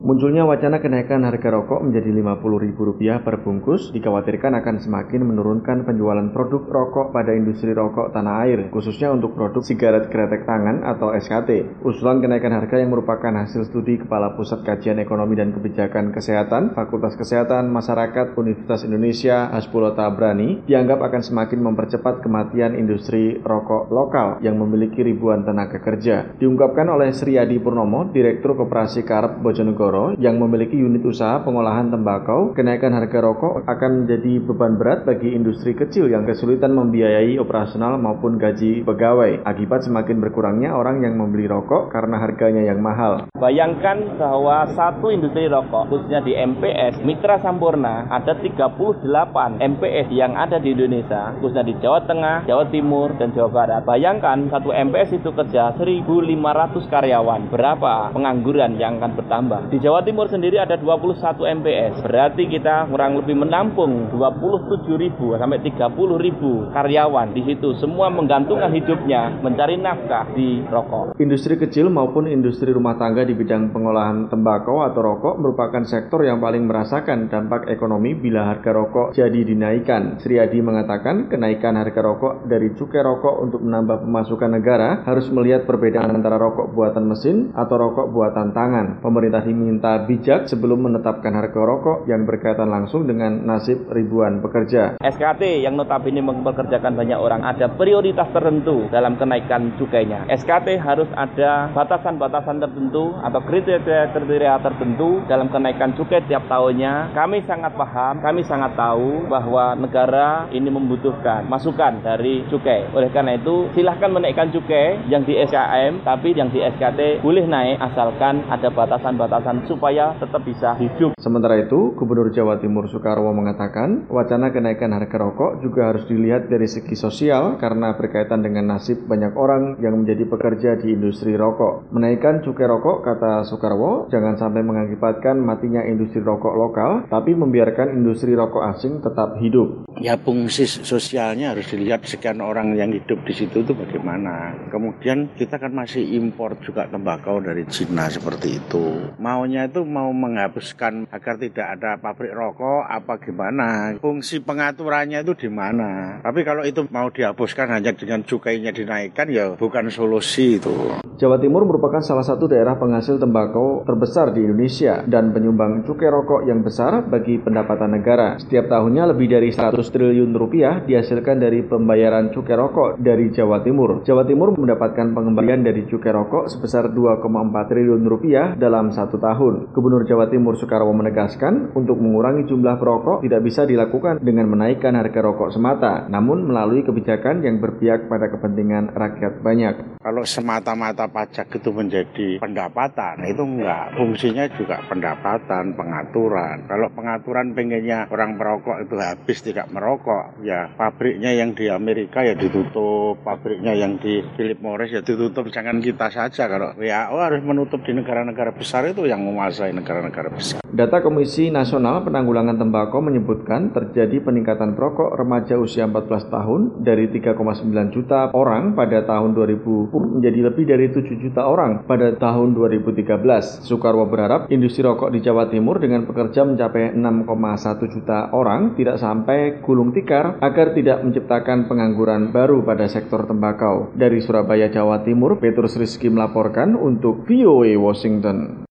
Munculnya wacana kenaikan harga rokok menjadi Rp50.000 per bungkus dikhawatirkan akan semakin menurunkan penjualan produk rokok pada industri rokok tanah air, khususnya untuk produk sigaret kretek tangan atau SKT. Usulan kenaikan harga yang merupakan hasil studi Kepala Pusat Kajian Ekonomi dan Kebijakan Kesehatan, Fakultas Kesehatan Masyarakat Universitas Indonesia, Hasbulo Tabrani, dianggap akan semakin mempercepat kematian industri rokok lokal yang memiliki ribuan tenaga kerja. Diungkapkan oleh Sriyadi Purnomo, Direktur Koperasi Karep Bojonegoro, yang memiliki unit usaha pengolahan tembakau, kenaikan harga rokok akan menjadi beban berat bagi industri kecil yang kesulitan membiayai operasional maupun gaji pegawai, akibat semakin berkurangnya orang yang membeli rokok karena harganya yang mahal. Bayangkan bahwa satu industri rokok, khususnya di MPS, Mitra Sampurna, ada 38 MPS yang ada di Indonesia, khususnya di Jawa Tengah, Jawa Timur, dan Jawa Barat. Bayangkan satu MPS itu kerja 1.500 karyawan, berapa pengangguran yang akan bertambah? Di Jawa Timur sendiri ada 21 MPS, berarti kita kurang lebih menampung 27.000 sampai 30.000 karyawan di situ. Semua menggantungkan hidupnya mencari nafkah di rokok. Industri kecil maupun industri rumah tangga di bidang pengolahan tembakau atau rokok merupakan sektor yang paling merasakan dampak ekonomi bila harga rokok jadi dinaikkan. Sriyadi mengatakan kenaikan harga rokok dari cukai rokok untuk menambah pemasukan negara harus melihat perbedaan antara rokok buatan mesin atau rokok buatan tangan. Pemerintah diminta bijak sebelum menetapkan harga rokok yang berkaitan langsung dengan nasib ribuan pekerja. SKT yang notabene mempekerjakan banyak orang ada prioritas tertentu dalam kenaikan cukainya. SKT harus ada batasan-batasan tertentu atau kriteria tertentu dalam kenaikan cukai tiap tahunnya. Kami sangat paham, kami sangat tahu bahwa negara ini membutuhkan masukan dari cukai. Oleh karena itu, silahkan menaikkan cukai yang di SKM, tapi yang di SKT boleh naik asalkan ada batasan-batasan supaya tetap bisa hidup. Sementara itu, Gubernur Jawa Timur Soekarwo mengatakan, wacana kenaikan harga rokok juga harus dilihat dari segi sosial karena berkaitan dengan nasib banyak orang yang menjadi pekerja di industri rokok. Menaikkan cukai rokok, kata Soekarwo, jangan sampai mengakibatkan matinya industri rokok lokal, tapi membiarkan industri rokok asing tetap hidup. Ya, fungsi sosialnya harus dilihat sekian orang yang hidup di situ itu bagaimana. Kemudian kita kan masih impor juga tembakau dari Cina seperti itu. Maunya itu mau menghapuskan agar tidak ada pabrik rokok apa gimana? Fungsi pengaturannya itu di mana? Tapi kalau itu mau dihapuskan hanya dengan cukainya dinaikkan ya bukan solusi itu. Jawa Timur merupakan salah satu daerah penghasil tembakau terbesar di Indonesia dan penyumbang cukai rokok yang besar bagi pendapatan negara. Setiap tahunnya lebih dari 100 triliun rupiah dihasilkan dari pembayaran cukai rokok dari Jawa Timur. Jawa Timur mendapatkan pengembalian dari cukai rokok sebesar 2,4 triliun rupiah dalam satu tahun. Gubernur Jawa Timur Soekarwo menegaskan untuk mengurangi jumlah perokok tidak bisa dilakukan dengan menaikkan harga rokok semata, namun melalui kebijakan yang berpihak pada kepentingan rakyat banyak. Kalau semata-mata pajak itu menjadi pendapatan, itu enggak. Fungsinya juga pendapatan, pengaturan. Kalau pengaturan pengennya orang perokok itu habis tidak merokok, ya pabriknya yang di Amerika ya ditutup, pabriknya yang di Philip Morris ya ditutup. Jangan kita saja, kalau WHO harus menutup di negara-negara besar itu yang menguasai negara-negara besar. Data Komisi Nasional Penanggulangan Tembakau menyebutkan terjadi peningkatan perokok remaja usia 14 tahun dari 3,9 juta orang pada tahun 2000 menjadi lebih dari 7 juta orang pada tahun 2013. Soekarwo berharap industri rokok di Jawa Timur dengan pekerja mencapai 6,1 juta orang tidak sampai gulung tikar agar tidak menciptakan pengangguran baru pada sektor tembakau. Dari Surabaya, Jawa Timur, Petrus Rizky melaporkan untuk VOA Washington.